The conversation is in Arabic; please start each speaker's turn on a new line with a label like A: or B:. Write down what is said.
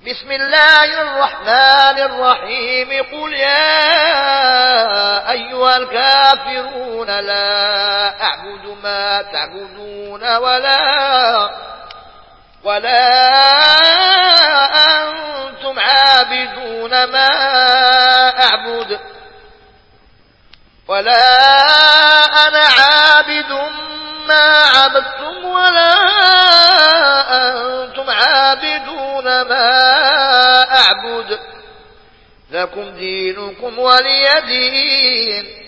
A: بسم الله الرحمن الرحيم. قل يا أيها الكافرون لا أعبد ما تعبدون ولا أنتم عابدون ما أعبد ولا أنا عابد ما عبدتم ولا أنتم عابدون ما أعبد لكم دينكم ولي دين.